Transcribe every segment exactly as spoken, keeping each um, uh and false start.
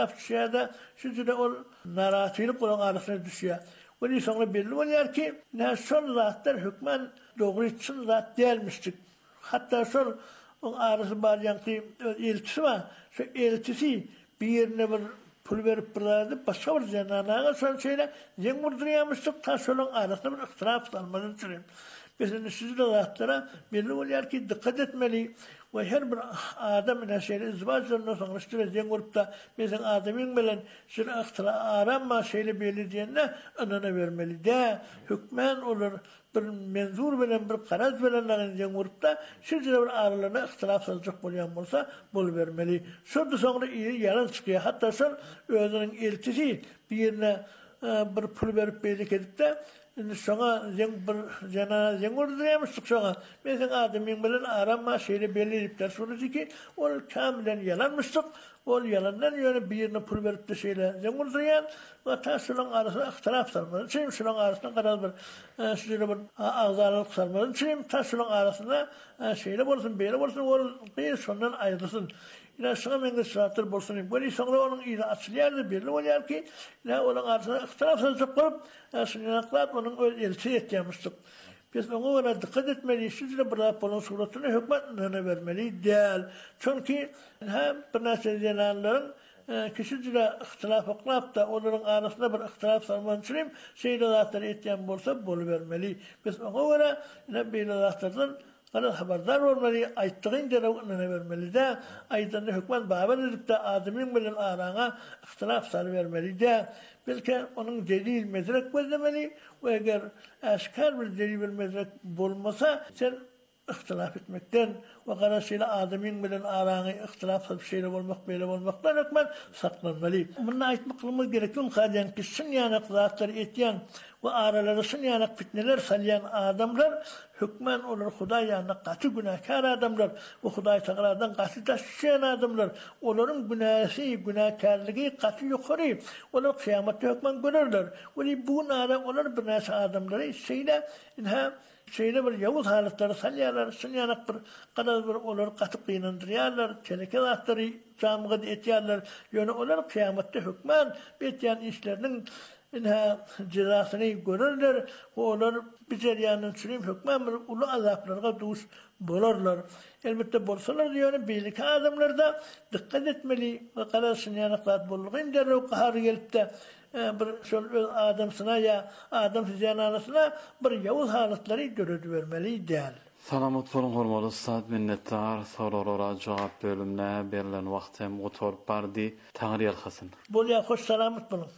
Afşada şu da ol narahatçılık olan arasına düşüyor. Onun sonra belli oluyor ki ne son zatlar hükmen doğru için zat değilmiştik. Hatta son o arası var yankı elçisi var. Şu elçisi bir yerine bir pul verip bıraktı. Başka bir cenanağa son şeyle zen vurduruyamıştık. Ta sonun arasında bir ıhtırap salmanın süreyim. Mesela siz de zatlara belli oluyor ki dikkat etmeli. Ve her bir adam ile şeyle izbaclarına sonra işte zen vurup da mesela adamın bilen şunu ıhtırap aranma şeyle belli diyenine önüne vermeli de hükmen olur. Bir menzur bilen bir karaz bilen zen vurup da sizce bir aralarına ıhtırap salacak bulayan olsa bul vermeli. Sonra sonra iyi yalan çıkıyor. Hatta son özünün elçisi bir yerine bir pul verip beylik edip de sonra zen bir jana zen vurduruyamıştık sonra. Mesela adamın bilen aranma şeyle belli edip de sonra ki o kamilen yalanmıştık. O yalandan yöne bir yerine pul verip de şeyle zen vurduruyan ve ta şunun arasına ıhtırap sarmadı. Şimdi şunun arasına kadar bir şöyle bir ağzarlık sarmadı. Şimdi ta şunun arasında şeyle olsun, böyle olsun, o bir sondan ayrılsın. Yine şuna menge sıratır bolsun. Böyle sonra onun iyi açılıyordu belli oluyor ki ne onun arasına ıhtırap saracak olup sünyanaklar onun elçi etkiyemiştik. Biz ona göre dikkat etmeliyiz. Sizle bırakıp onun suratını hükmetmene vermeliyiz değil. Çünkü hem bir nesil cenanların kişiyle ihtilaf oklayıp da onların arasında bir ihtilaf sarmanın için şeyle zatları etkiyen bolsa bolu vermeli. Biz ona göre yine böyle zatlardan Kana haberdar olmalı, ayttığın cevabını vermeli de, aytında hükmen baban edip de adamın bilen arana ihtilaf sarı vermeli de, belki onun delil medrek gözlemeli ve eğer aşkar bir delil bir medrek bulmasa, sen ihtilaf etmekten ve karasıyla adamın bilen arana ihtilaf sarı şeyle olmak, böyle olmaktan hükmen saklanmalı. Bununla aytmaklamız gerekli kaden ki sünyanak zatları etiyen ve araları sünyanak fitneler salyan adamlar hükmen olur Huday yanına katı günahkar adamlar ve Huday Teala'dan katı taşıyan adamlar. Onların günahı, günahkarlığı katı yukarı. Onlar kıyamette hükmen görürler. Ve bu nara onlar günahı adamları şeyle inha şeyle bir yavuz haletleri salyalar, sünyanak bir kadar bir olur katı kıyınındırıyorlar. Teleke zatları camıgı etiyorlar. Yani onlar kıyamette hükmen betiyen işlerinin inha cezasını görürler ve onlar bir ceryanın süreyim hükmen bir ulu azaplarına duş bulurlar. Elbette bolsalar diyor, birlik adamlar da dikkat etmeli ve kalasın yanıklat bulurken derre o kahar gelip de bir şöyle adamsına ya adam ziyananasına bir yavuz halatları görüdü vermeli değil. Salamat bolun hormaly ustad, minnettar. Soralara jogap bölümne berilen wagtem oturup bardy. Taňry ýalhasyn. Bolýa hoş salamat bolun.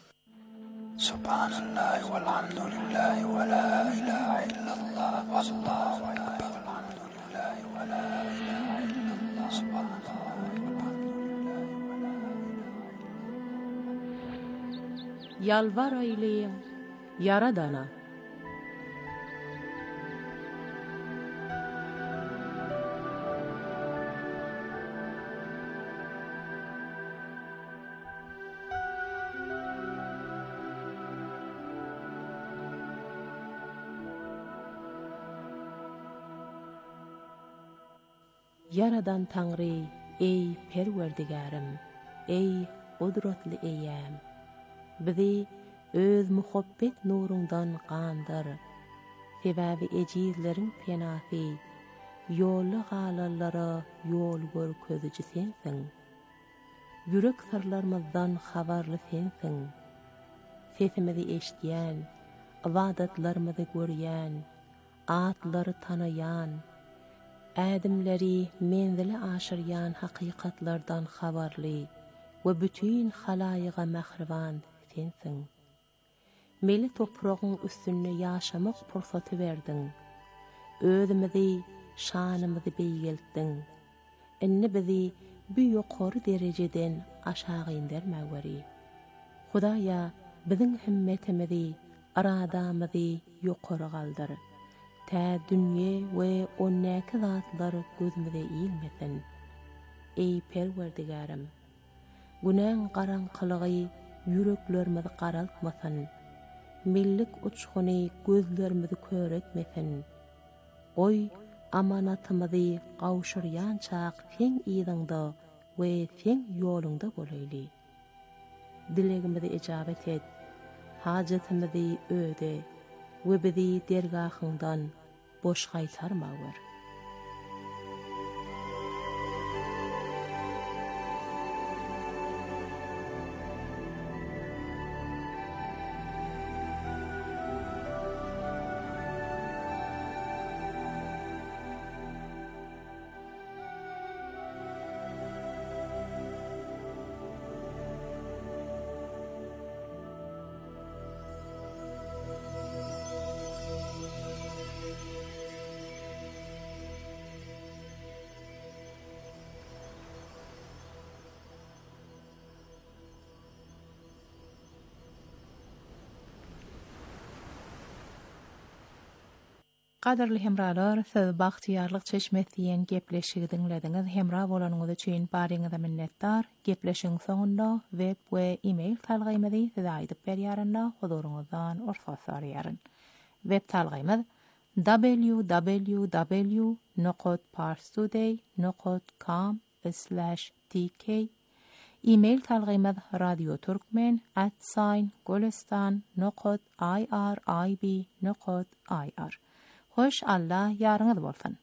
Subhanallah walhamdulillah wa la ilaha illallah wallahu akbar walhamdulillah wa la ilaha illallah subhanallah walhamdulillah wa la ilaha illallah. Yalvar eyleyin Yaradana. Yaradan Tanrı, ey perverdigarım, ey kudretli eyyam, bizi öz muhabbet nurundan gandır, sebebi ecizlerin penafi, yolu galallara yol görközücü sensin, yürek sırlarımızdan habarlı sensin, sesimizi eşdiyen, ibadetlerimizi görýän, atları tanayan, adamları menzili aşıryan hakikatlardan habarlı ve bütün halayiga mahrivan sensin. Meli toprağın üstünde yaşamak fırsatı verdin. Özümüzi, şanımızı beýgeltdin. Inni bizi bir yuqori dereceden aşağı indirmäweri. Hudaýa bizim himmetimizi, aradamyzy yuqori galdyr. Ta dünýe we onnäki zatlar gözümize iýilmesin. Ey perwerdigarym, günäň garaňkylygy yüreklerimizi garaltmasyn, millik uçguny gözlerimizi köretmesin. Oy amanatymyzy gawşurýan çaq sen ýygyňda we sen ýolunda bolayly. dilegimizi icabet et. Hajatymyzy öde we bizi dergahyndan boş gaýtarmagyr. Qadarly hemralar, söz bagtyarlyk çeşmetdiýen gepleşigi dinlediňiz. Hemra bolanyňyz üçin baryňyza minnetdar. Gepleşiň soňunda web we e-mail talgymyzy size aýdyp berýärinde huzuruňyzdan orsat sarýaryn. Web talgymyz w w w nokta parstoday nokta com slash t k. E-mail talgymyz radioturkmen at golestan nokta irib nokta ir. Hoş Allah ýaryňyz bolsun.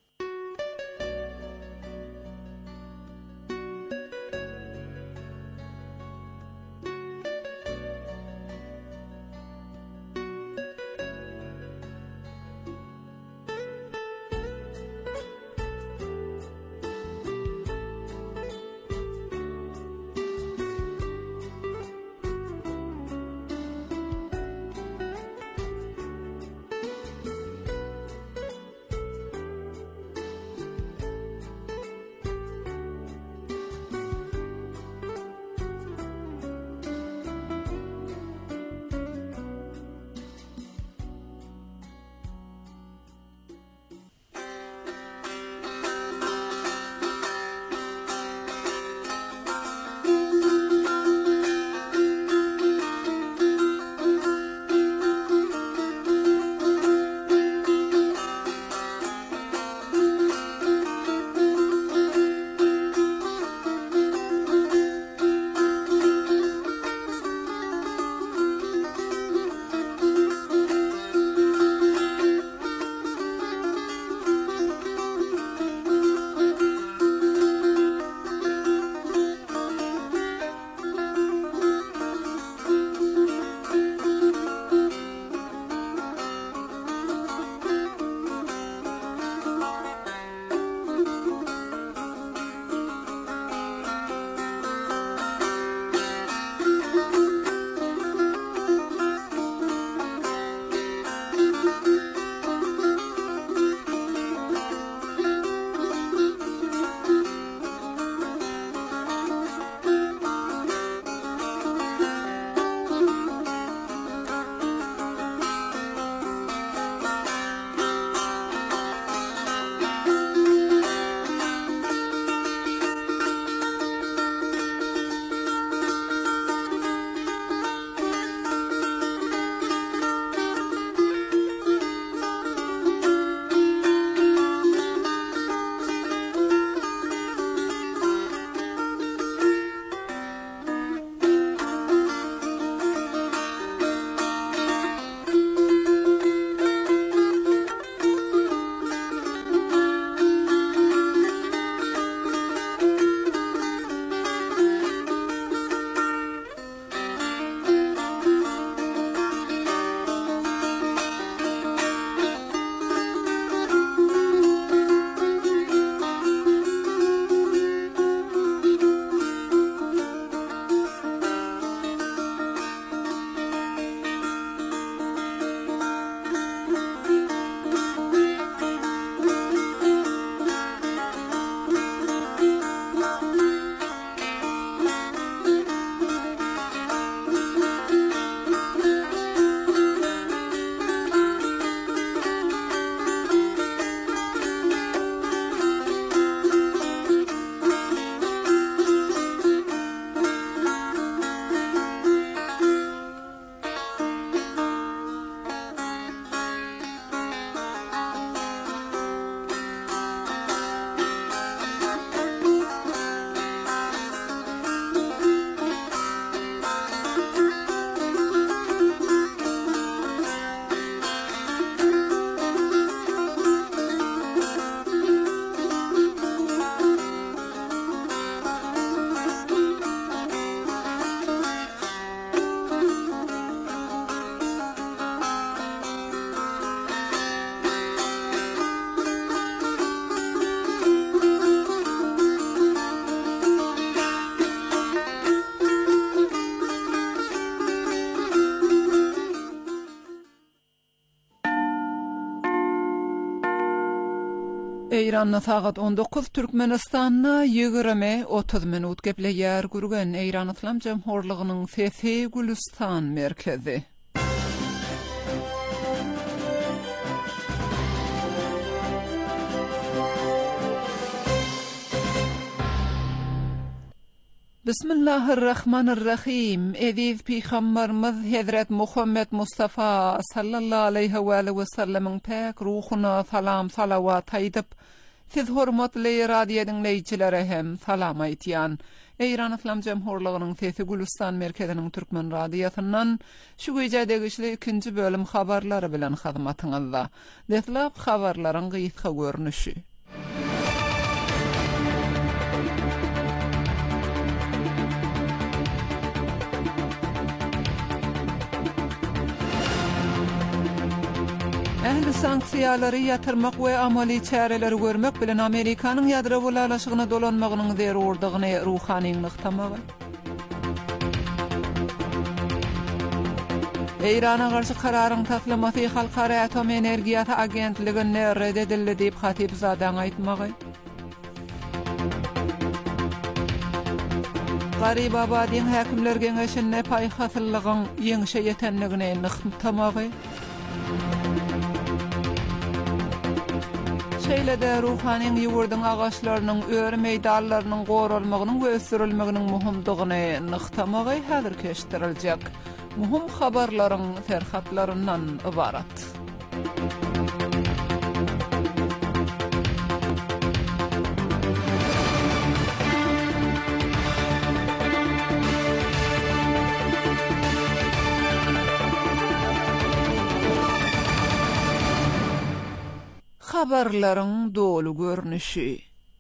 Eyranna sagat on dokuz Türkmenistanna yigirme otuz minut gepleýär gürgen Eýran Islam Jamhurlygynyň Sesi Gülistan merkezi. Bismillahirrahmanirrahim. Ediz Peygamberimiz Hazret Muhammed Mustafa sallallahu aleyhi ve sellem'in pek ruhuna salam salavat aýdyp, siz hormatly radio dinleýçilere hem salam aýtýan. Eýran Islam Jamhurlygynyň Sesi Gülistan merkeziniň türkmen radiosundan şu güýjädegi ikinji bölüm habarlary bilen hyzmatyňyzda. Deslap habarlaryň gyýyska görnüşi. Ähli sanksiýalary ýatyrmak we amaly çäreler görmek bilen Amerikanyň ýadro bulalaşygyna dolanmagynyň zerurdygyny ruhany nyktamagy. Eýrana garşy kararyň taklamasy Halkara Atom Energiýasy Agentligine reddedildi diýip Hatipzadaň aýtmagy. Garybabadyn häkimler geňeşine paýhaslygyň ýeňşe ýetenligine nyktamagy. Şeýlede ruhanyň ýurdyň agaçlarynyň öýre meýdanlarynyň goralmagynyň we ösürilmeginiň muhimdygyny nyktamagy häzir keşdiriljek. Muhim habarlaryň terhatlaryndan ibarat. Habarlaryň dolu görnüşi.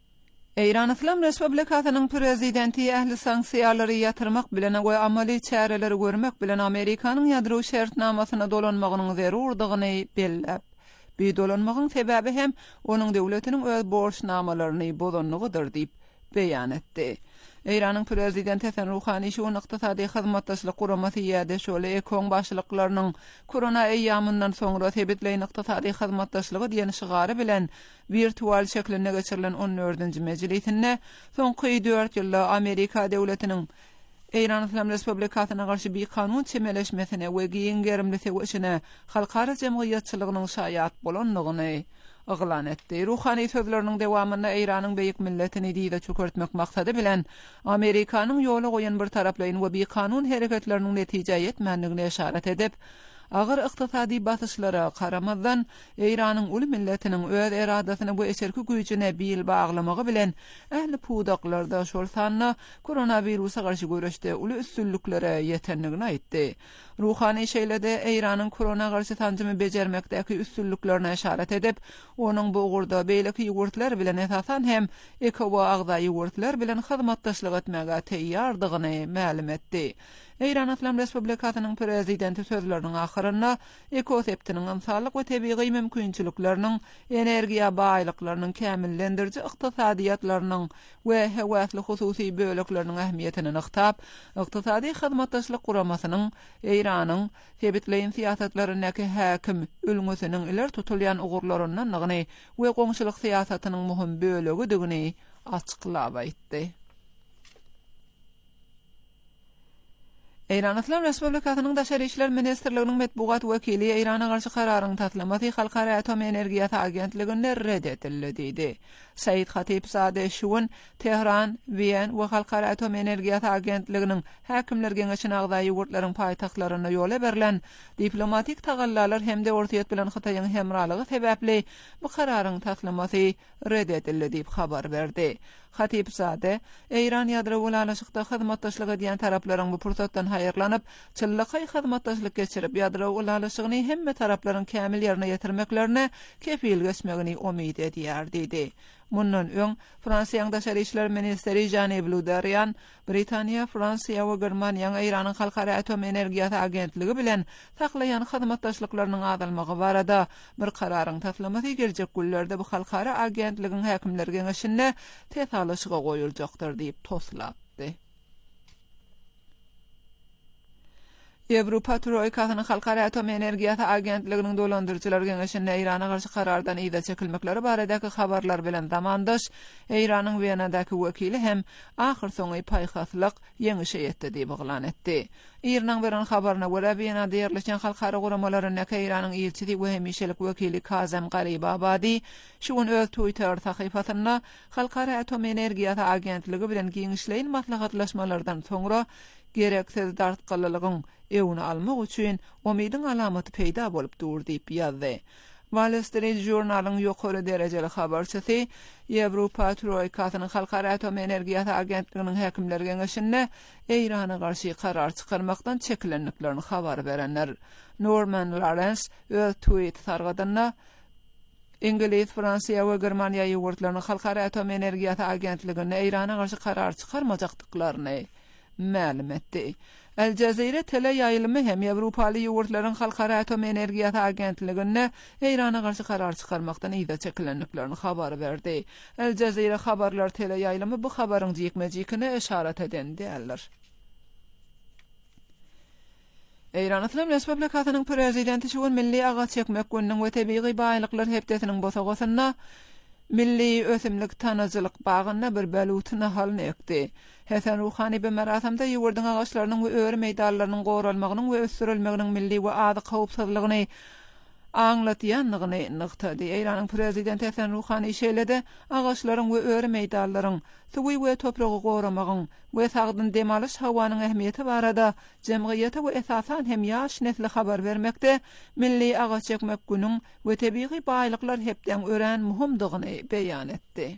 Eýran Islam Respublikasynyň prezidenti ähli sanksiýalary ýatyrmak bilen we amaly çäreleri görmek bilen Amerikanyň ýadro şertnamasyna dolanmagynyň zerurdygyny belläp, bu dolanmagyň sebäbi hem onuň döwletiniň öz borçnamalaryny bozanlygydyr diýip beýan etdi. Eýranyň prezidenti Hasan Ruhani şu ykdysady hyzmatdaşlyk guramasy ýa-da şol ekon başlyklarynyň korona eýýamyndan soňra sebitleýän ykdysady hyzmatdaşlygy diýen şygary bilen virtual şeklinde geçirilen on dördünji mejlisinde soňky dört ýylda Amerika döwletiniň Eýran Islam Respublikasyna garşy bir kanun çemeleşmesine we giňgerimli segişine halkara jemgyýetçiligiň şaýat bolanlygyny ıglan etdi. Ruhani sözlerinin devamında Eýranyň beýik milletini diýde çökertmek maksady bilen Amerikanyň ýoly goýan bir taraplaýyn we bir kanun hereketleriniň netije ýetmänligine işaret edip, agyr ykdysady basyşlara karamazdan Eýranyň uly milletiniň öz eradasyny bu eserki güýjüne bil baglamagy bilen ähli pudaklarda şol sanna koronawirusa garşy görüşde uly üstünliklere ýetenligini aýtdy. Ruhani şeýlede Eýranyň korona garşy tanjymy bejermekdäki üstünliklerine işaret edip, onuň bu ugurda beýleki ýugurtlar bilen esasan hem ekowa agda ýugurtlar bilen hyzmatdaşlyk etmäge teýýardygyny ma'lum etdi. Eýran Islam Respublikasynyň prezidenti sözleriniň ahyrynda ekoseptiniň ynsalyk we tebigy mümkinçilikleriniň, energiýa baýlyklarynyň kämillendiriji ykdysadyýatlarynyň we hewasly hususy bölekleriniň ähmiýetini nyktap, ykdysady hyzmatdaşlyk guramasynyň Eýranyň sebitleýän siýasatlarynyňky häkim ülgüsiniň iler tutulýan ugurlaryndan nygyny we goňşulyk siýasatynyň muhim bölegidigini açyklap aýtdy. Eýran Islam Respublikasynyň Daşary işler ministrliginiň medbugat wekili Eýrana garşy kararyň taslamasy Halkara Atom Energiýasy Agentligine reddedildi diýdi. Said Hatipzade şuň Tehran, Wien we Halkara Atom Energiýasy Agentliginiň häkimler geňeşine agda ýurtlaryň paýtagtlaryna ýola berilen diplomatik tagallalar hemde ortaýat bilen Hitaýyň hemralygy sebäpli bu kararyň taslamasy reddedildi diýip habar berdi. Hatipzade, Eýran ýadro bulalaşykda hyzmatdaşlyk edýän taraplaryň bu pursatdan haýyrlanyp, çyllyky hyzmatdaşlyk geçirip ýadro bulalaşygyny hemme taraplaryň kämil ýerine ýetirmeklerine kepil geçmegini umyt edýär diýdi. Mundan öň Fransiýanyň Daşary işler ministri Jean-Yves Le Drian, Britaniýa, Fransiýa we Germaniýanyň Eýranyň Halkara Atom Energiýasy Agentligi bilen taklaýan hyzmatdaşlyklarynyň azalmagy barada bir kararyň taslamasy geljek günlerde bu halkara agentligiň häkimler geňeşinde tesalaşyga goýuljakdyr diýip toslapdy. Avrupa Troikasynyň Halkara Atom Energiýasy Agentliginiň dolandyrjylar geňeşinde Irana garşy karardan ýa-da çekilmekleri baradaki habarlar bilen zamandaş Iranyň Wienadaky wekili hem ahir soňy paýhaslyk ýeňi şeýetdi diýip oglan etdi. İranyň beren habaryna görä Wienada ýerleşen halkara guramalarynda Iranyň elçisi we hemişelik wekili Kazem Garibabadi şuň öz Twitter sahypasynda Halkara Atom Energiýasy Agentligi bilen giňişleýin maslahatlaşmalardan soňra gereksiz dartqallalygyň ewini almak üçin umydyň alamaty peýda bolup dur diýip ýazdy. Wall Street Journal'ın ýokary derejeli habarçysy Ýewropa Troikasynyň Halkara Atom Energiýasy Agentliginiň häkimleri geňeşinde Irana garşy karar çykarmakdan çekilenliklerini habar berenler. Norman Lawrence öz tweet sargadanda İngiliz, Fransiýa we Germaniýa ýurtlarynyň Halkara Atom Energiýasy Agentligine Irana garşy karar çykarmajakdyklaryny ma'lum etdi. El Jazeera tele ýaýylymy hem Ýewropaly ýurtlaryň Halkara Atom Energiýasy Agentligine Irana garşy karar çykarmakdan ýa-da çekilenliklerini habar berdi. El Jazeera habarlar tele ýaýylymy bu habaryň jekmejikine işaret eden diýerler. Iran Islam Respublikasynyň prezidenti şuň milli agaç çekmek gününiň we tebigy baýlyklar hepdesiniň bosagosyna milli ösümlik tanıcılık bağına bir balutuna halını ekdi. Hasan Ruhani bir merasimde ýurdun agaçlarynyň we öwri meýdanlarynyň goralmagynyň we ösdürilmeginiň milli we ady howpsuzlygyny anlatýanlygyny nykdy. Iranyň prezidenti Hasan Ruhani şeýledi, agaçlaryň we öwri meýdanlaryň suwy we topragy goramagyň we sagdyn demaliş hawanyň ähmiýeti barada jemgyýete we esasan hem ýaş nesle habar bermekde milli agaç çekmek günüň we tebigy baýlyklar hepden ören muhimdygyny beýan etdi.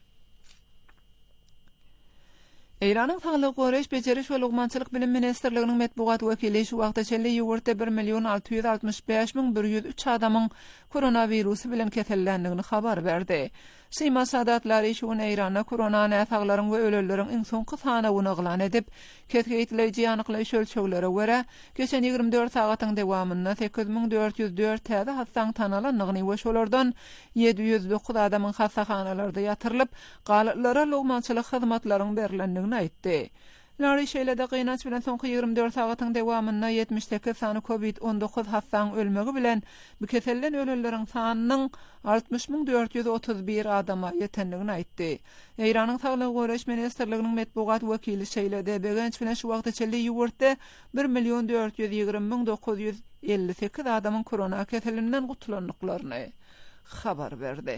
Iranyň Saglyk Goreş Beceriş we Lugmançylyk bilim ministrliginiň metbuat wekili şu wagtda çelli ýurtda bir milyon alty ýüz altymyş beş miň bir ýüz üç adamyň koronavirusy bilen kesellendigini habar berdi. Sima sadatlary şuň Iranda korona näsaglaryň we ölelleriň iň soňky sanawyny eglan edip, ketgeýtleýiji ýanyklaýyş ölçeglere görä, geçen ýygrimi dört sagatyň dowamynda sekiz miň dört ýüz dört täze hastaň tanalandygyny we şolardan ýedi ýüz dokuz adamyň hastaxanalarda ýatyrylyp, galyplara lugmançylyk hyzmatlaryň berilendigini aýtdy. Lary şeýlede gynanç bilen soňky ýygrimi dört sagatyň dowamynda ýetmiş sekiz sany covid on dokuz hastaň ölmegi bilen bu kesellen ölelleriň sanynyň altymyş miň dört ýüz otuz bir adama ýetendigini aýtdy. Iranyň Saglyk Goreş ministrliginiň metbuat wekili şeýlede begenç bilen şu wagtda çelli ýurtda bir milyon dört ýüz ýygrimi miň dokuz ýüz elli sekiz adamyň korona keselinden gutulandyklaryny habar berdi.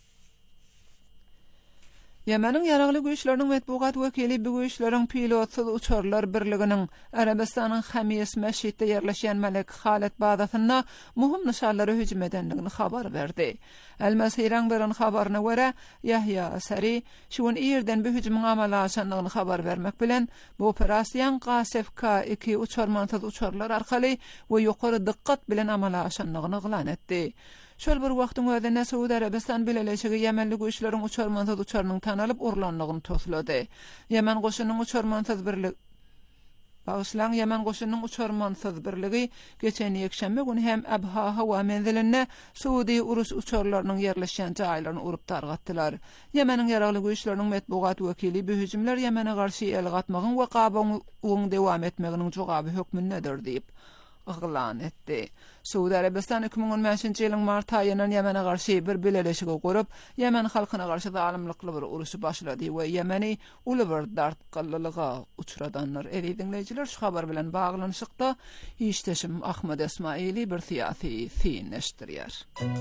Ýemeniň ýaragly güýçleriniň metbuat wekili bu güýçleriň pilotsuz uçarlar birliginiň Arabistanyň Hamis meşhitde ýerleşen Melek Halet bazasyna muhim nişanlary hüjüm edendigini habar berdi. El-Masiraň beren habaryna görä Yahya Asari şuň ýerden bu hüjümyň amala aşandygyny habar bermek bilen bu operasiýa Qasef K iki uçarmansız uçarlar arkaly we ýokary dikkat bilen amala aşandygyny eglan etdi. Şol bir wagtyň özünde Suudi Arabistan bileşigi Yemenli güýçleriň uçarmansız uçarynyň tanalyp urlanlygyny toslady. Yemen goşunynyň uçarmansız birligi Bağışlan Yemen goşunynyň uçarmansız birligi geçen ýekşembe günü hem Abha hawa menziline Suudi urus uçarlarynyň ýerleşen jaýlaryny urup targatdylar. Yemeniň ýaragly güýçleriniň metbuat wekili bu hüjümler Yemene garşy el gatmagyň we gabagyň dowam etmeginiň jogaby hökmündedir diýip eglan etdi. Suudi Arabistan iki miň on beşinji ýylyň mart aýyndan Yemene garşy bir bileşigi gurup, Yemen halkyna garşy zalimlikli bir uruşy başlady we Yemeni uly bir dartqallylyga uçradanlar. Eri dinleýijiler, şu habar bilen baglanyşykda işteşim Ahmed Esmaili bir siýasy fiýneşdirýär.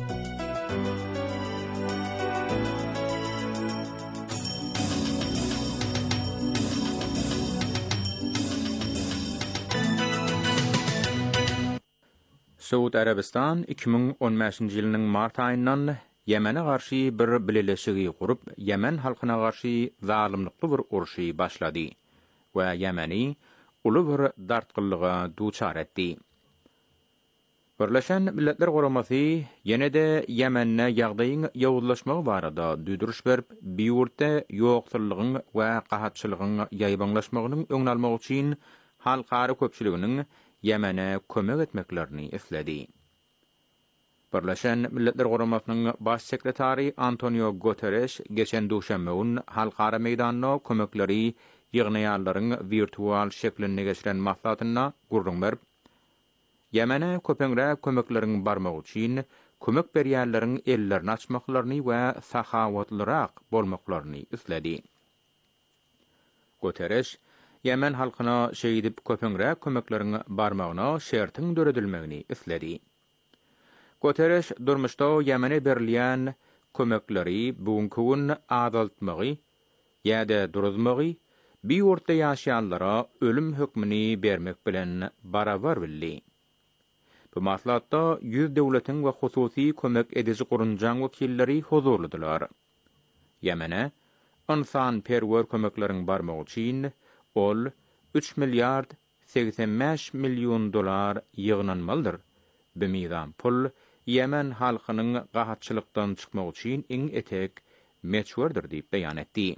Suudi Arabistan iki miň on beşinji ýylynyň mart aýyndan Yemene garşy bir bileşigi gurup, Yemen halkyna garşy zalimlikli bir uruşy başlady we Yemeni uly bir dartqyllyga duçar etdi. Birleşen Milletler Guramasy ýene-de Yemenne ýagdaýyň ýawuzlaşmagy barada düdürüş berip, bu ýurtda ýoksullygyň we gahatçylygyň ýaýbanlaşmagynyň öňüni almak üçin halkara köpçüliginiň Yemene kömek etmeklerini isledi. Birleşen Milletler Guramasynyň baş sekretary Antonio Guterres geçen duşanbe günü halkara meýdanyna kömekleri ýygnaýanlaryň virtual şeklinde geçiren maslahatyna gurrun berip, Yemene köpeňre kömeklerin barmagy üçin kömek berýärleriň ellerini açmaklaryny we sahawatlyrak bolmaklaryny isledi. Guterres Yemen halkyna şeýdip köpeňre kömeklerini barmagyna şertiň döredilmegini isledi. Guterres durmuşda Yemene berilýän kömekleri bugunky gün adaltmagy ýa-da duruzmagy bir ýurtda ýaşaýanlara ölüm hökmüni bermek bilen barabar bildi. Bu maslatda yüz döwletiň we hususy kömek edici gurunjaň wekilleri huzurludylar. Yemene insan perwer kömekleriň barmagy üçin ol üç milliard seksen beş milyon dolar ýygnanmalydyr. Bu mizan pul Yemen halkynyň gahatçylykdan çykmak üçin iň etek meçhurdur diýip beýan etdi.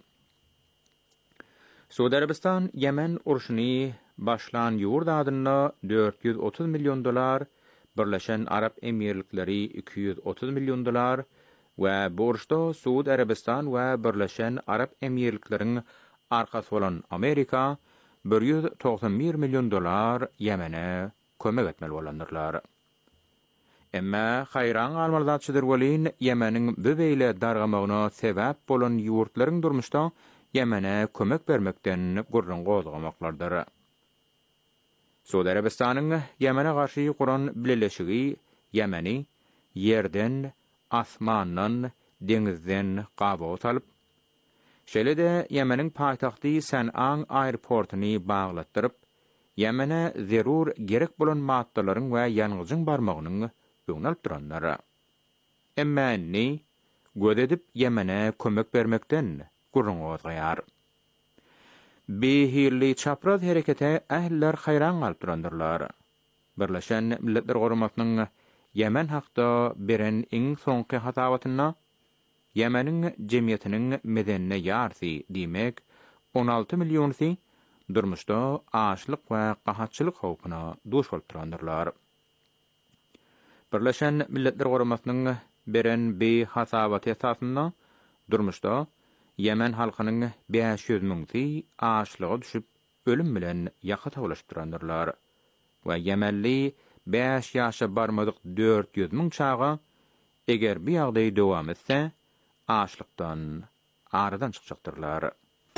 Suudi Arabistan Yemen urşuny başlan ýurt adyna dört yüz otuz milyon dolar, Birleşen Arap Emirlikleri iki yüz otuz milyon dolar we borçda Suudi Arabistan we Birleşen Arap Emirlikleriň arkasy bolan Amerika bir yüz doksan bir milyon dolar Yemene kömek etmeli bolandylar. Emma hayran almalydyr welin Yemeniň bu beýle dargamagyna sebäp bolan ýurtlaryň durmuşda Yemene kömek bermekden gurrun gozgamaklardyr. Suudi Arabistanyň Yemene garşy kuran birleşigi Yemeni yerden, asmandan, dengizden gaba salyp, şeýle-de Yemeniň paýtagty San'a aeroportuny baglatdyryp, Yemene zerur gerek bolan maddalaryň we ýanygyjyň barmagynyň öňnäp duranlar. Emma ni gödedip Yemene kömek bermekden gurrun gozgaýar. Behirli çapraz herekete ähliler hayran galyp durandyrlar. Birleşen Milletler Guramatynyň Yemen hakda beren iň soňky hatawatyna Yemeniň jemgyýetiniň medenine ýarsy diýmek on alty millionsy durmuşda açlyk we gahatçylyk howpyna duş bolup durandyrlar. Birleşen Milletler Guramatynyň beren bir hatawaty esasyna durmuşda Yemen halkynyň beş yüz miňi açlyga düşüp ölüm bilen ýaka tawlaşdyrandyrlar. We Yemenli beş ýaşa barmadyk dört yüz miň çaga eger bir ýagdaý dowam etse açlykdan aradan çykjaktyrlar.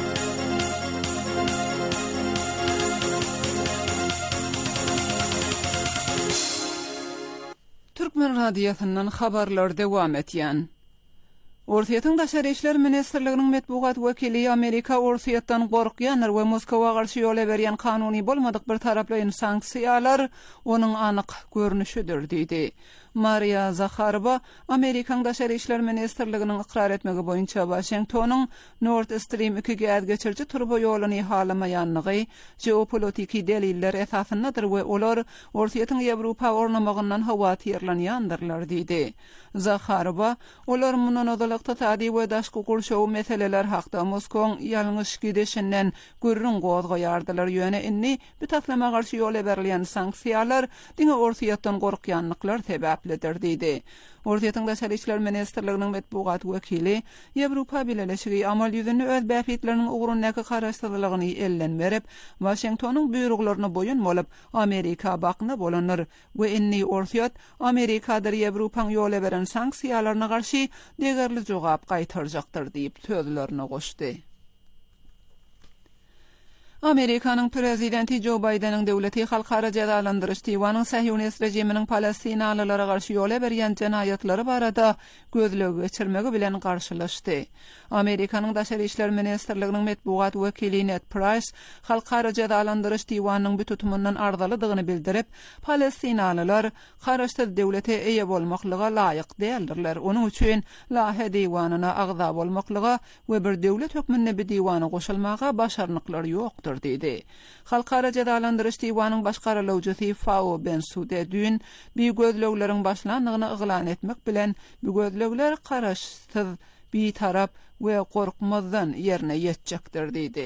Türkmen radiosynyň habarlar dowam etýän. Orsiýatyň daşary işler ministrliginiň medbugat wekili Amerika orsiýatdan gorkýanlar we Moskowa garşy ýola berýän kanuny bolmadyk bir taraply sanksiýalar onuň anyk görnüşidir diýdi. Maria Zakharova Amerikaň daşary işler ministrliginiň ikrar etmegi boýunça Washingtonyň Nord Stream iki gäz geçirji turbo ýoluny halamaýanlygy jeopolitiki deliller esasyndadyr we olar orsiýatyň Ýewropa ornamagyndan hawa tyrlanýandyrlar diýdi. Zakharova olar mononodalykda täze we daşky gurşaw meseleler hakda Moskowyň ýalňyş gidişinden gurrun gozgaýardylar ýöne inni bu taslama garşy ýola berilýän sanksiýalar diňe orsiýatdan gorkýanlyklar sebäplidir diýdi. Orsiýatyň daşary işler ministrliginiň medbugat wekili Ýewropa Birleşigi amal ýüzüni öz bäpitleriniň ugrundaky garaşdyrlygyny elden berip, Washingtonyň buyruglaryna boýun bolup Amerika bakyna bolanlar we inni orsiýat Amerikadyr Ýewropaň ýola beren sanksiýalaryna garşy degerli jogap gaýtarjakdyr diýip sözlerini goşdy. Amerikanyň prezidenti Joe Biden'in döwleti halkara jazalandyryş diýwanyň Sahyonist rejiminiň Palestinalylara garşy ýola berýän jenaýatlary barada gözlegi geçirmegi bilen garşylaşdy. Amerikanyň daşary işler ministrliginiň medbugat wekili Ned Price halkara jazalandyryş diýwanynyň bu tutumundan ardalydygyny bildirip, Palestinalylar garaşdyr döwlete eýe bolmaklyga laýyk däldirler. Onuň üçin lahe diýwanyna agza bolmaklyga we bir döwlet hökmüne bir diýwany goşulmaga başarnyklar ýokdur diýdi. Halkara jazalandyryş diýwanynyň başgarylawjysy Fao Ben-Sude dün bir gözlegleriň başlandygyny yglan etmek bilen bu gözlegler garaşsyz bir tarap we gorkmazdan ýerine ýetjekdir diýdi.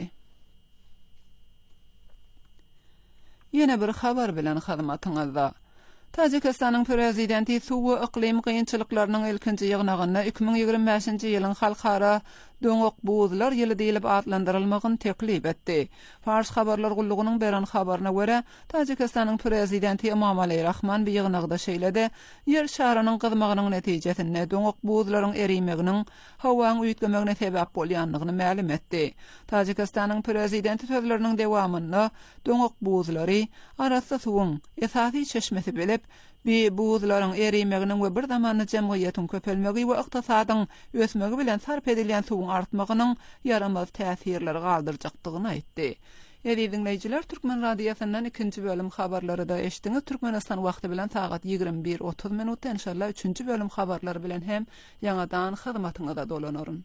Ýene bir habar bilen hyzmatyňyzda. Tajikistanyň prezidenti suwy iklim gynçylyklarynyň ilkinji ýygnagyna iki ming ýigirme beşinji ýylyň halkara döňok buuzlar ýyly diýilip adlandyrylmagyny teklip etdi. Fars habarlar gullugynyň beran habaryna görä, Tajikistanyň prezidenti Emomali Rahman bir ýygnagda şeýledi, ýer şaranyň gyzmagynyň netijesinde döňok buuzlaryň erimeginiň hawaň üýtgemegine sebäp bolýanlygyny ma'lum etdi. Tajikistanyň prezidenti sözleriniň dewamynda döňok buuzlary arasy suwuň esasy çeşmesi bilip, bi buuzlaryň erimeginiň we bir zamanly jemgyýetiň köpelmegi we ykdysadyň ösmegi bilen sarp edilýän suwuň artmagynyň yaramaz täsirleri galdyrjakdygyny aýtdy. Ýa-da dinleýijiler, Türkmen radiosynyň ikinji bölüm habarlary da eşdiňiz. Türkmenistan wagty bilen sagat ýygrimi bir otuz minutda inşallah üçünji bölüm habarlary bilen hem ýangadan hyzmatyňyza dolanaryn.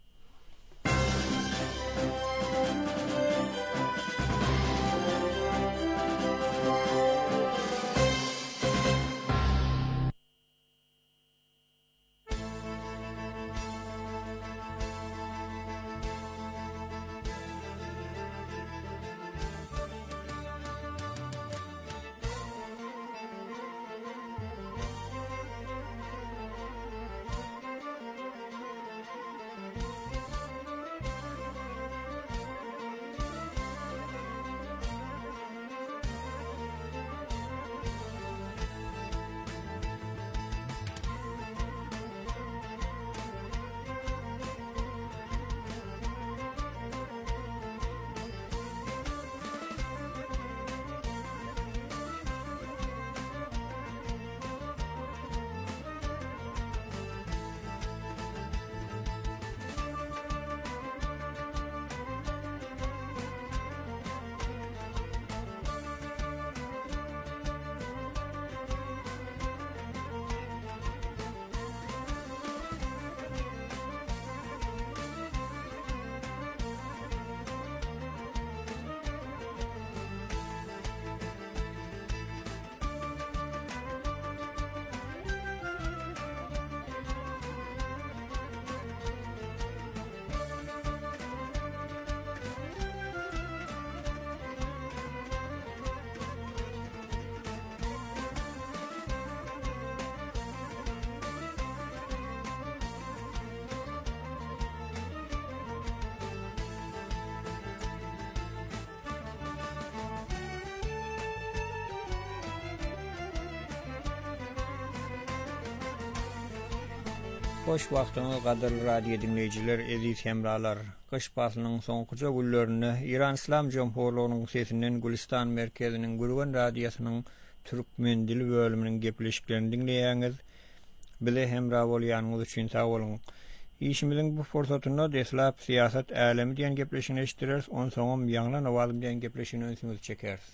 Hoş wagtyňyz gaderli radio dinleýijiler, eziz hemralar. Gyş pasynyň soňky günlerinde İran İslam Jomhurlygynyň sesinden Gülistan merkeziniň Gurgan radiosynyň türkmen dili bölüminiň gepleşiklerini dinleýäňiz. Bile hemra bolýanyňyz üçin sag bolun. İşimiziň bu fursatynda deslap siýasat älemi diýen gepleşigini eşitdirers, on soňam ýaňlan awalym diýen gepleşigini öňsüňiz çekeriz.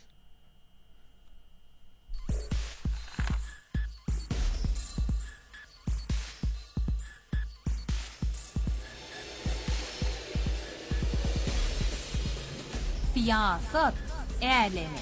Siyasat älemi.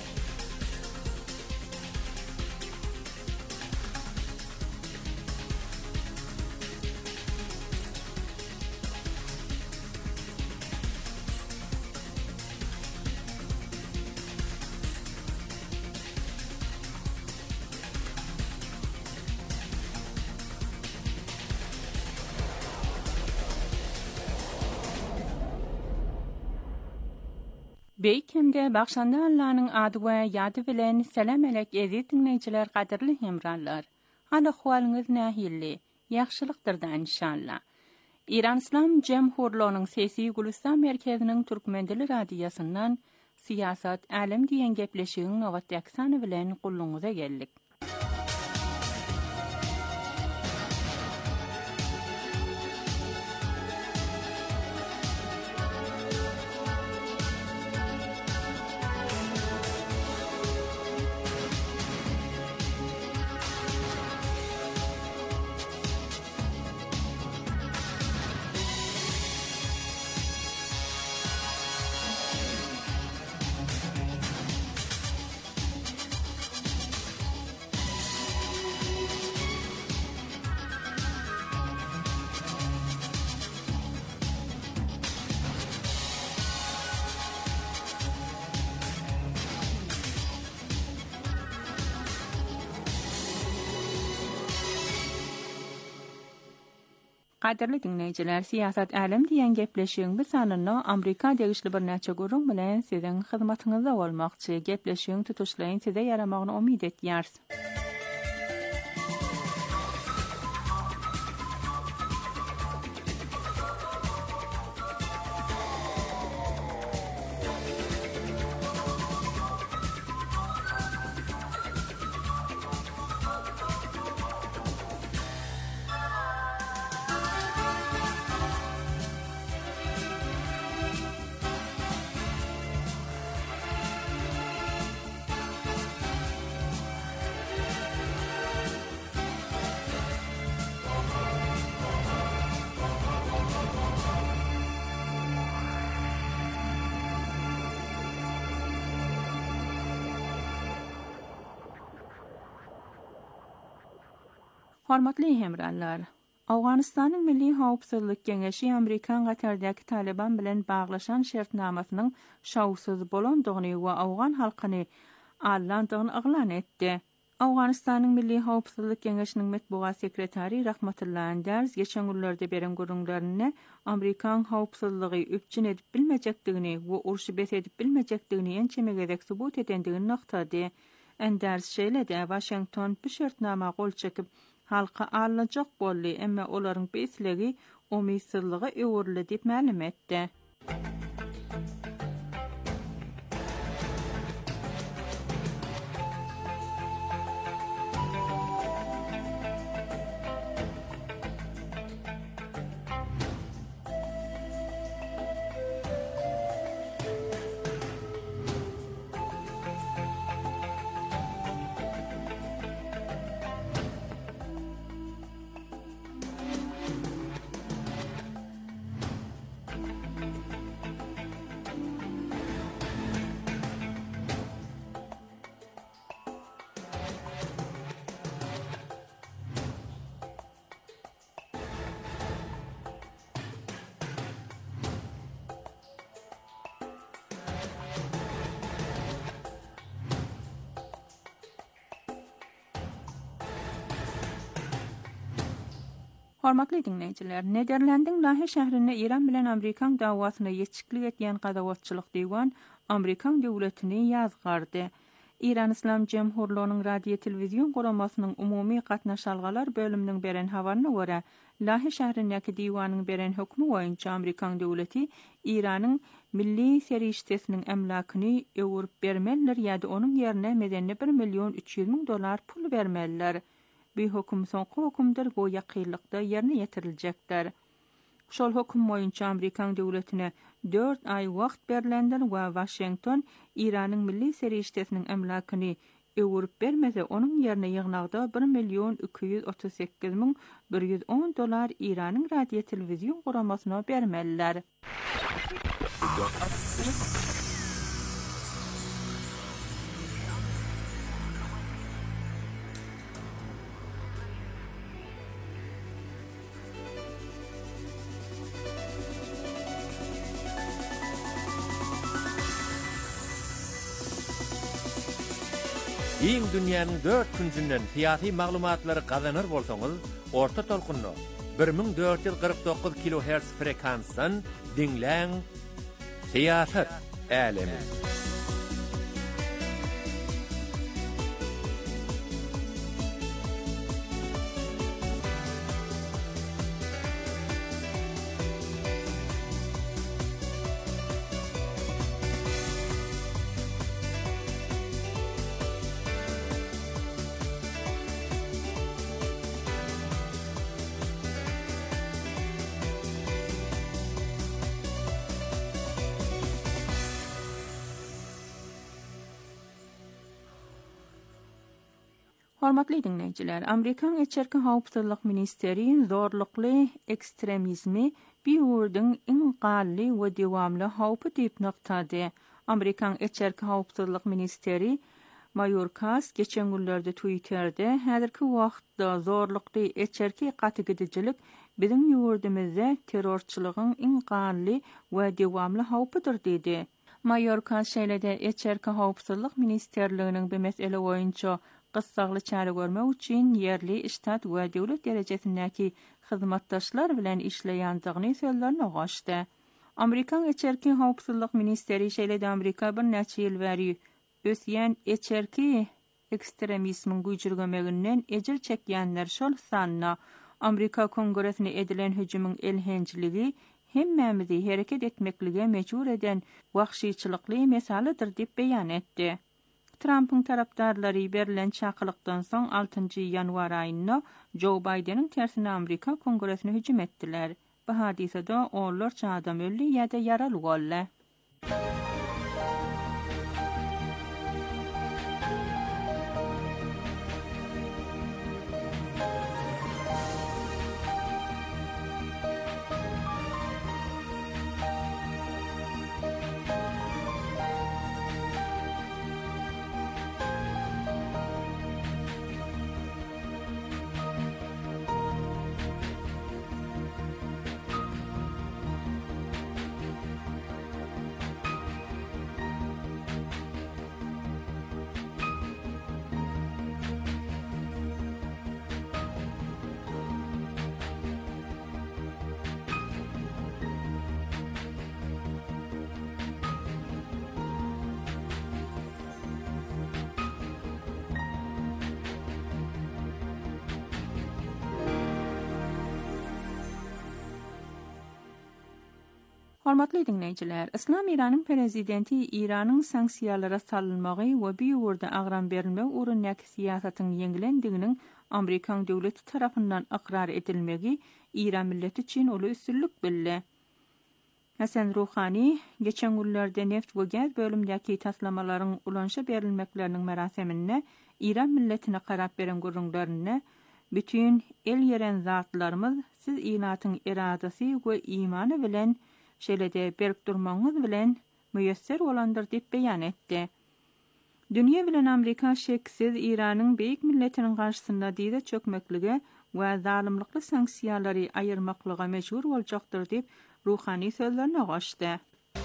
Beýkemde Bagşanda Allah'nyň ady we ýady bilen salam alek eziz dinleýijiler, gaderli hemranlar. Hal ahwalyňyz nähilli? Ýagşylykdyrda inşallah. İran İslam Jomhurlygynyň sesi Gülistan merkeziniň türkmen dili radiosynyň siýasat älem diýen gepleşiginiň awat ýaksany bilen gulluňyza geldik. Qadirli dinleyiciler, siyasat alem diýen gepleşiň bu sanynda Amerika degişli bir näçe gurrun bilen siziň hyzmatyňyzda bolmakçy. Gepleşiň tutuşlaryň size yaramagyny umyt etýärs. Hormatly hemrallar, Awganystanyň Milli Howpsuzlyk Geňeşi Amerikan Gatardaky Taliban bilen baglaşan şertnamasynyň şawsuz bolandygyny we Awgan halkyny allandygyny aglan etdi. Awganystanyň Milli Howpsuzlyk Geňeşiniň metbuat sekretary Rahmatullah Anders geçen günlerde beren görüňlerini Amerikan howpsuzlygy üpçün edip bilmejekdigini we urşy bes edip bilmejekdigini ençemegedek subut edendigini noktady. Anders şeýle-de Washington bu şertnama gol çekip halka alınacak bolly, emma olaryň beslegi umytsızlygy öwürli diýip ma'lum etdi. Hormatly dinleyijiler, Nederlandyň Lahe şäherinde İran bilen Amerikan dawasyna ýetişiklik etýän gadawatçylyk diýwan Amerikan döwletini ýazgardy. İran Islam Jemhurluğunun radio televizion goramasynyň umumy gatnaşalgalar bölüminiň beren habaryna görä, Lahe şäherindäki diýwanyň beren hukmy boýunça Amerikan döwleti İranyň milli serişdesiniň emlakyny öwürip bermeler ýa-da onuň ýerine medeni bir milyon üç yüz ming dolar pul bermeler. Bu hukum soňky hukumdyr, bu ýakynlykda ýerine ýetiriljekdir. Şol hukum boýunça Amerikan döwletine dört ay wagt berilendir we Washington İranyň milli serişdesiniň emlakyny öwürip bermese onuň ýerine ýygnagda bir milyon iki yüz otuz sekiz ming bir yüz on dolar İranyň radio televizion goramasyna bermeler. Iň dünýäniň dört künsünden siyasi maglumatlary gazanır bolsaňyz, orta tolkunly bir ming dört yüz kırk dokuz kilohertz frekansdan dinläň Siyasat Alemi. Hormatly dinleyijiler, Amerikan Eçerki Howpsuzlyk Ministeri zorlukly ekstremizmi bir ýurdyň iň gally we dewamly howpy diýip noktady. Amerikan Eçerki Howpsuzlyk Ministeri Mayorkas geçen günlerde Twitter'de häzirki wagtda zorlukly eçerki gatygydyjylyk biziň ýurdumyzda terrorçylygyň iň gally we dewamly howpydyr dedi. Mayorkas şeýle-de Eçerki Howpsuzlyk Ministerliginiň bu mesele boýunça qıssaqlı çare görmek üçin yerli iştat we döwlet derejesindäki hyzmatdaşlar bilen işleýändigini sözlerine goşdy. Amerikan Eçerki Howpsuzlyk Ministeri şeýle Amerika bir näçe ýyl bäri ösýän eçerki ekstremismin güýjürgemeginden ejir çekýänler şol sanna Amerika Kongresine edilen hüjümüň elhençligi hemmämizi hereket etmeklige mecbur eden wahşyçylykly mesalydyr diýip beýan etdi. Trump'ın tarapdarları berilen çakılykdan soň altynjy ýanwar aýynda Joe Biden'in tersine Amerika Kongresine hüjüm etdiler. Bu hadisede onlarca adam öldü ya da yaralı oldu. Hormatly dinleyijiler, İslam İran'ın prezidenti İran'ın sanksiyalara salynmagy we bu ýurda agran berilmek urunýaky siýasatyň ýeňilendiginiň Amerikan döwleti tarapyndan aqrar edilmegi İran milleti üçin uly üstünlük bildi. Hasan Ruhani geçen günlerde neft we gaz bölümdäki taslamalaryň ulanşa berilmekleriniň merasimine İran milletine qarap beren gurrunlaryna bütün el yeren zatlarymyz siz ilatyň iradasy we imany bilen şeýlede berk durmaňyz bilen müýesser bolandyr diýip beýan etdi. Dünýä bilen Amerika şeksiz İranyň beýik milletiniň garşysynda diýde çökmeklige we zalimlikli sanksiýalary aýyrmaklyga mejbur boljakdyr diýip Ruhani sözlerine goşdy.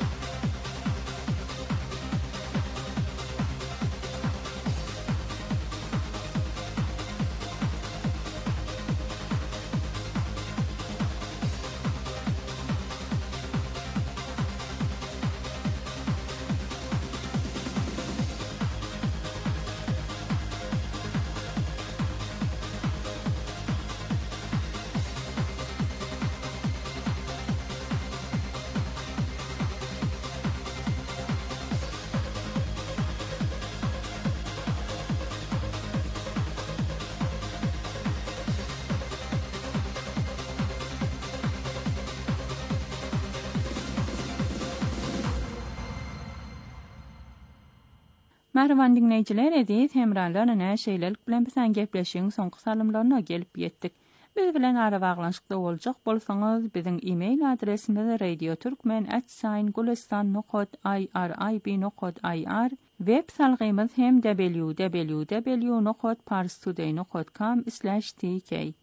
Merhaban dinleyijiler, edis hemralarına şeýlelik bilen bilen gepleşiň soňky salymlaryna gelip ýetdik. Biz bilen ara baglanşykda boljak bolsaňyz, biziň e-mail adresimiz radio turkmen at gulistan nokta i r i b nokta i r, web salgymyz hem w w w nokta parstoday nokta com slash t k.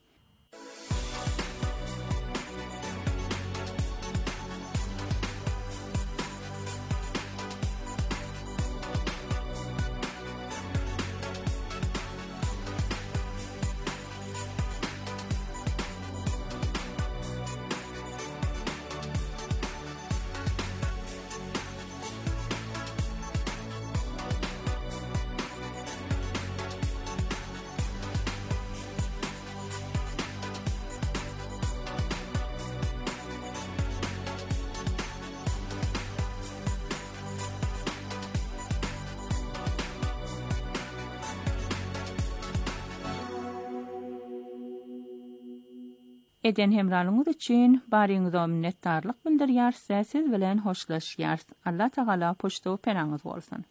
Eden hemralyňyz üçin baryňyza minnetdarlyk bildirýär, siz bilen hoşlaşýar. Allah Taala poşto penaňyz bolsun.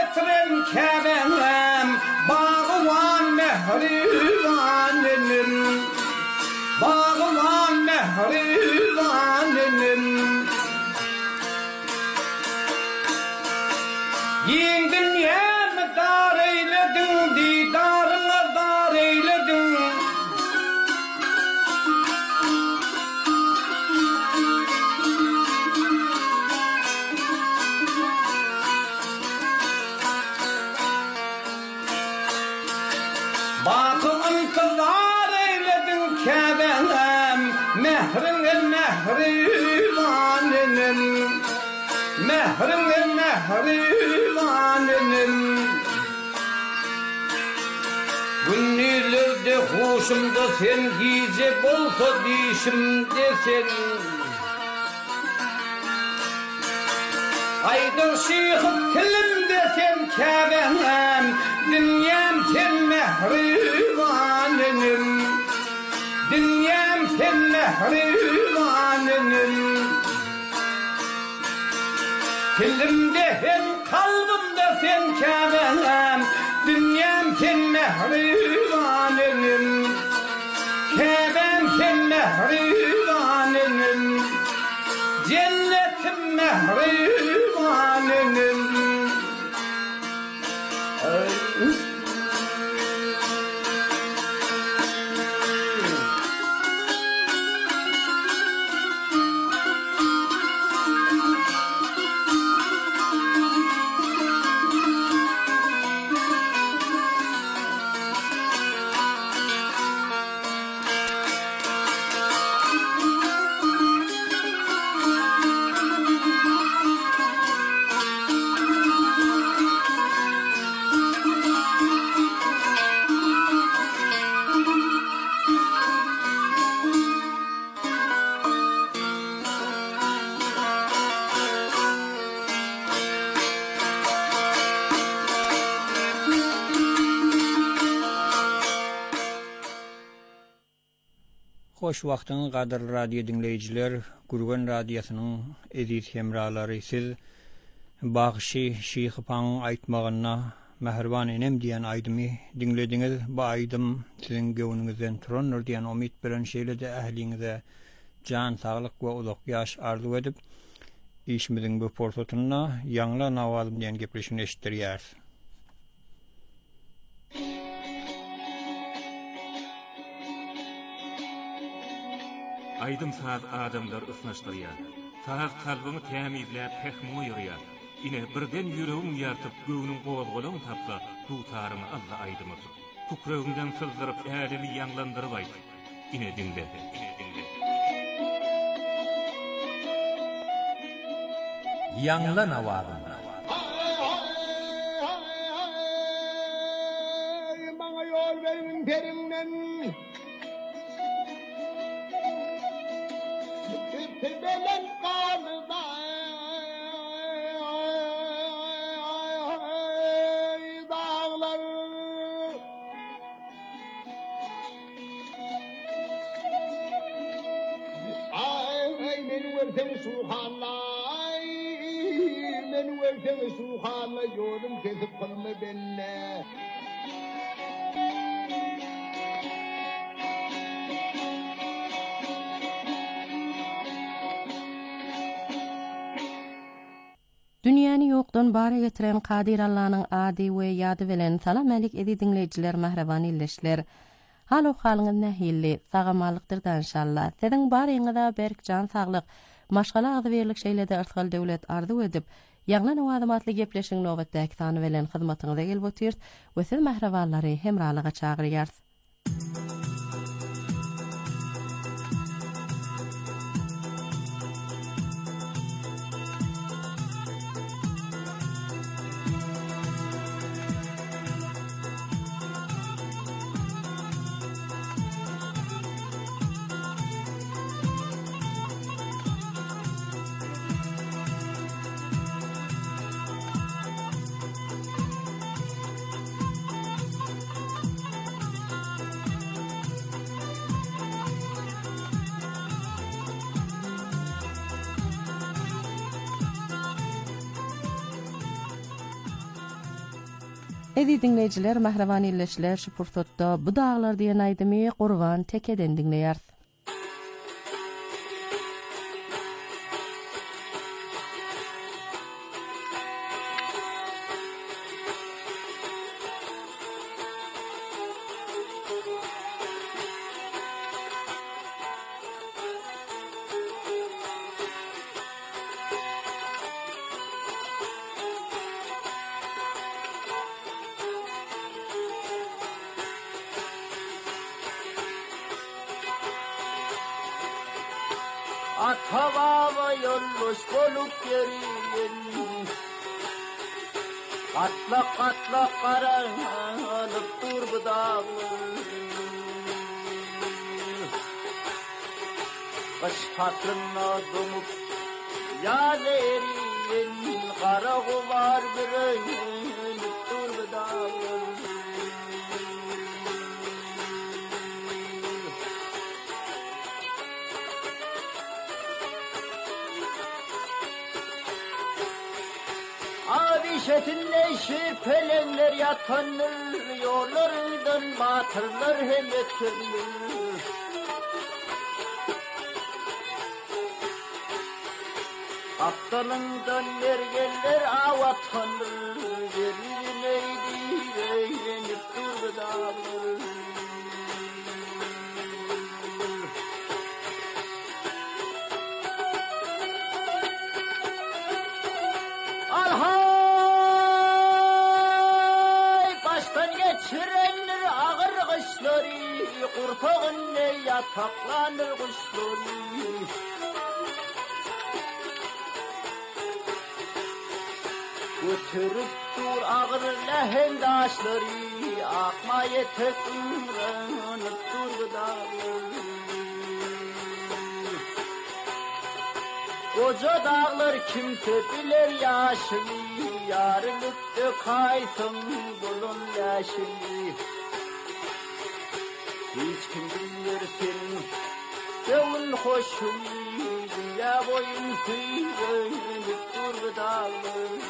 getiren Kabe'm bağıvan mehrivanının bağıvan mehrivanının Yin dünyamı dar eyledin didarını dar eyledin Kabe'm mehrin mehrivanının mehrin mehrivanının Günlerde hoşumda sen giyecek olsa dişim desen Aydın şeyhim kilim desen Kabe'm dünyam sen mehrivanının Dünyam sen mehrivanının Kilimde hem kalbimde sen Kabe'm Dünyam sen mehrivanının Kabe'm sen mehrivanının Cennetim mehrivanının Hoş wagtyň gaderly radio dinleyijiler, Gurgan radiosynyň edit hemralary siz Bagşy Şyhypaň aýtmagyna mehriban enem diýen aýdymy dinlediňiz. Bu aýdym siziň göwnüňizden turandyr diýen umyt bilen şeýlede ähliňize jan saglyk we uzak ýaş arzu edip işimiziň bu portatyna ýaňla nawalym diýen gepleşini eşitdirýär. Aydın saat adamlar ısnaşdırýar. Saat kalbyny temizläp hekmi ýörýär. Ine birden ýüregiň ýartyp göwnüň gowalgyny tapsa, tutary Allah aýdymy. Pukrögiňden sızdyryp ädili ýanglandyryp aýt. Ine dinle, ine dinle. Ýangla nawabym. Maňa ýol berin perimden Tebelen kalda dağlar Ay men versen suhalay men versen suhalay yolum kesip kalma benne Dünýäni ýokdan bara getiren Kadir Allah'nyň ady we ýady bilen salam alik edi dinleýijiler, mehriban illeşler. Halo halyňyz nähilli, sagamalykdyr da inşallah. Siziň baryňyzda berk jan saglyk, maşgala ady berlik şeýlede artgal döwlet arzu edip, ýaglan wadamatly gepleşiň nowatdaky sany bilen hyzmatyňyza gelip otyr we siz mehribanlary hemralyga çagyrýar. Edi dinleyiciler, mahravan illeşler şu pursatda bu dağlar diyen aydımı Qurban Tekeden dinleyer. Atavava yolluş bolup geriyin, katla katla karanlık dur bu dağlar. Kış patrına donup yaz eriyin, kara kuvar bürünüp dur bu dağlar. Abişetinle şirpelenler yatanır, yollardan batırlar hem ettirler. Aptalından mergeller avatanır, yerine eğlenip dur dağlar. Geçirenler ağır kışları, kurtağınla yataklanır kuşları. Götürüp dur ağır lehendaşları, akma yetek ümranıp dur gıdağlar. Koca dağlar kimse bilir yaşını, yarılıp kaysın bulun yaşını. Hiç kim bilir senin gönül hoşunu, dünya boyun sürünüp dur dağlar.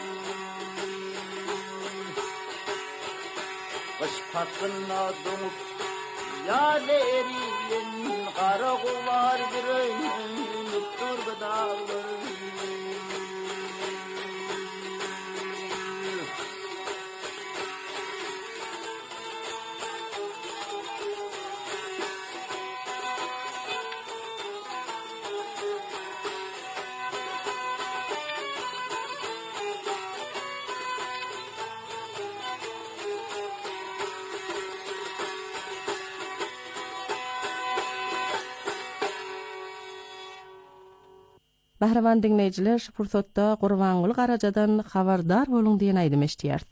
Kış patrına donup yaz eriyin, kara kuvar bürünüp dur dağlar. Mahravan dinleyiciler, şu pursatda Qurbanguly Garajadan habardar bolun diýen aýdym eşdiýär.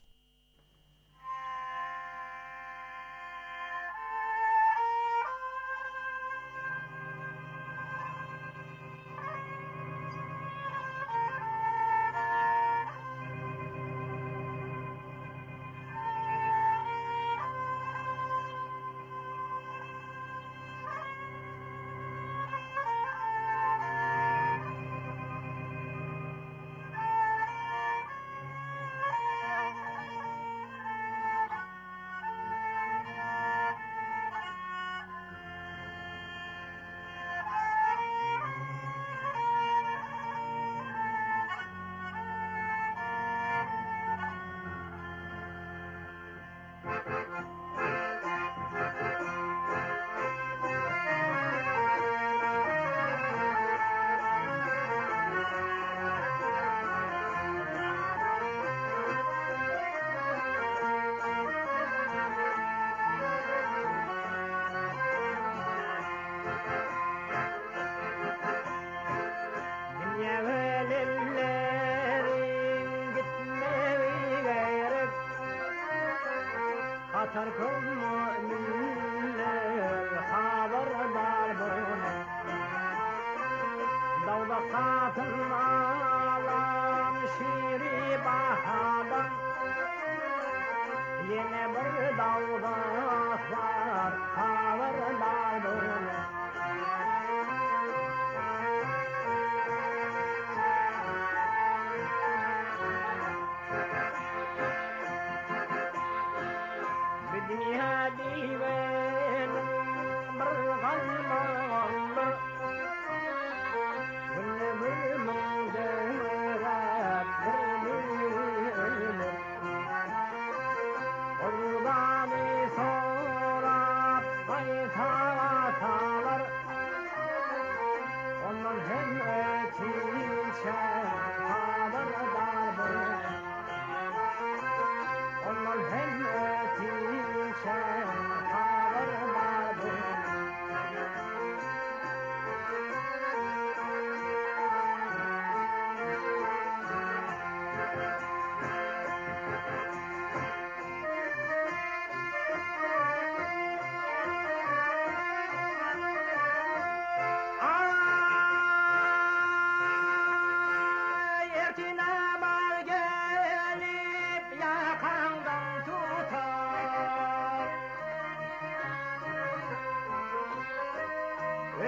Atarkın müminler haberdar bulun. Dağda satın alan şiri bahadan, yine bir dağda var haberdar bulun.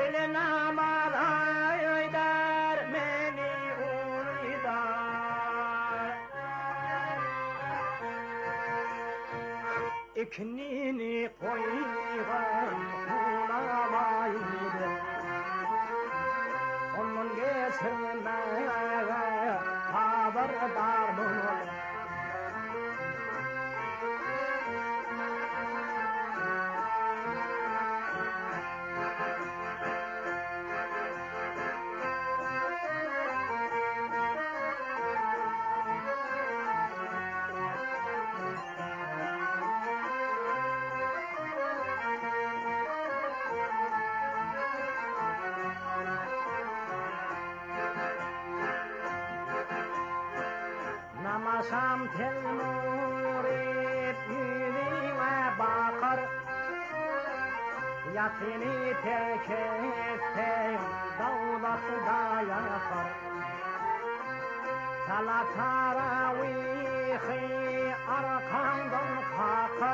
Eline malay der meni uydar İknini koygan kulamaydı Onun geçirmeye haberdar bulun Namasam tel murid yürü ve bakar Yatini terkefte davlası da yakar Salat taravihi arkamdan kakar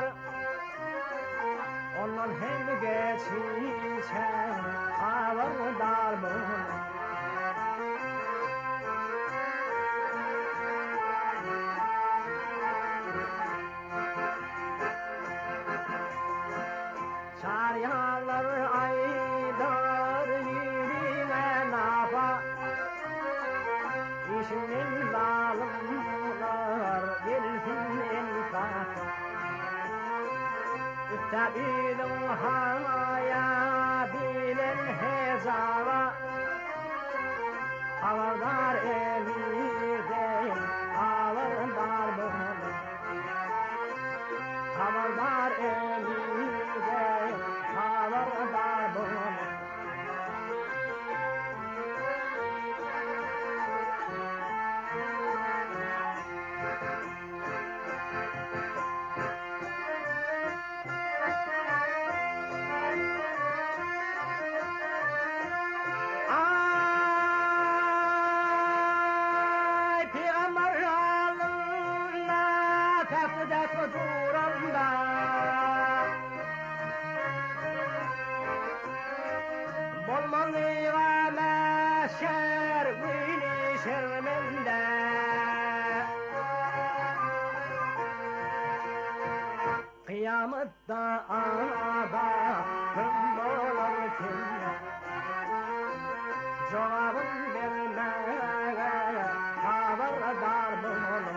Onun hem geçişen haberdar bulun Çaryalar aydar yürüme nafa İşinin zalimler gelsin insafa Üstebilin haya bilen hezava Havardar emirden havardar bulun Havardar emirden havardar bulun Ay peygamber alına tefde duranda Bolmalığa meşer vini şermende Kıyamette anada kim olur kimle Cevabın vermeye haberdar bulun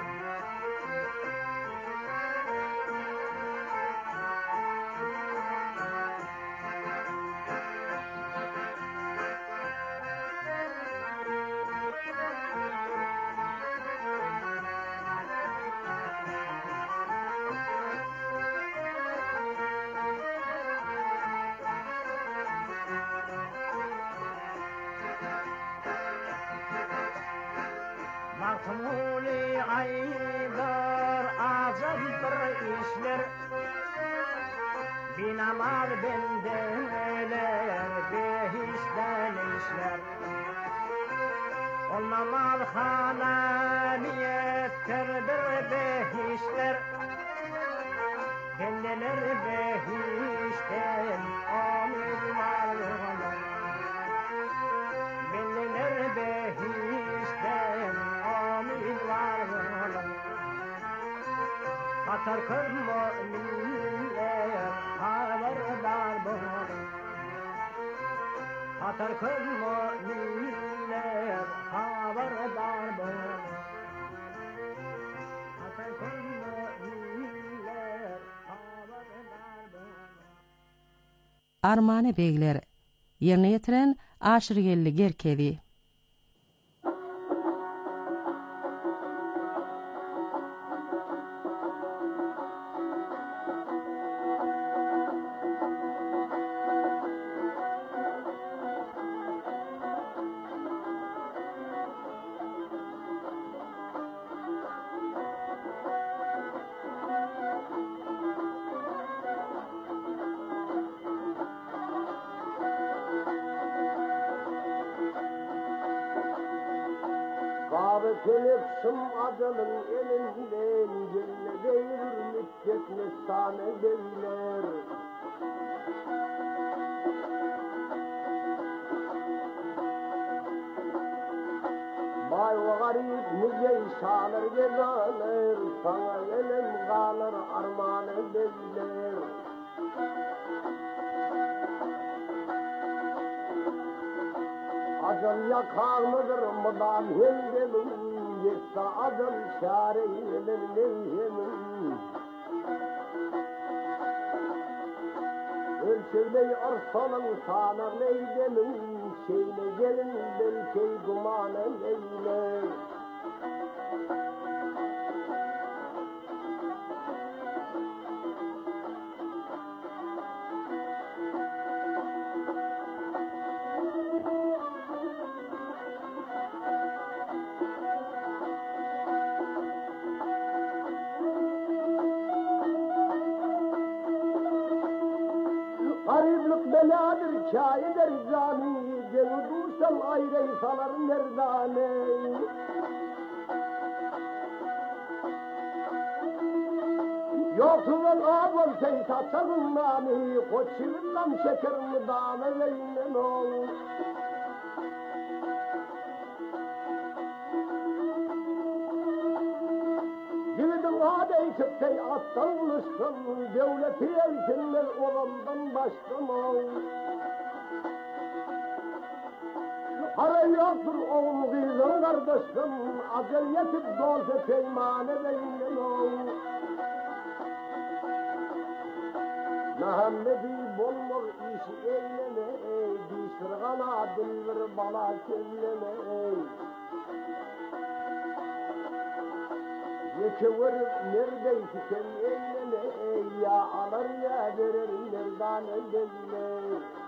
Mahmuli aydar azamdır işler Binalar bendeler behişten işler Olmamalı hananiyettirdir behişler Bendeler behişten amir varlığı Bendeler behişten amir varlığı Atar kır müminler haberdar bulun Atar kır müminler haberdar bulun Atar kır müminler haberdar bulun Armane beyler yerine yetiren aşırı gelli gerkedi. Kelipsim adamın elinden Gelle değil müddetli sahne beyler Vay o garip nice şalır gezalar, sana elim kalır armanı bezler. Acıl yakar mıdır mıdan hendemin, yetse acıl şareyilir neyhemin. Ölçülmeyi arsalın sana neydemin, şeyle gelin belki dumanı neyler. Gariplik beladır, kâyidir cani, geni dursam ayrey salar merdane. Yoksulan ağol sey tatsalın nani, koççilından şekerini dağına veynen ol. Gidin adey çıktay attan ılışkın, devleti elkinler olandan başkan ol. Para yoktur oğul kızın kardeşim, acel yetip dolse peymane beynen ol. Muhammed'i bolmur işi eyleme, dişirgana dilvir bala kelleme. Yeke vurup neredeyse sen eyleme, ya alır ya verir nerdan eyleme.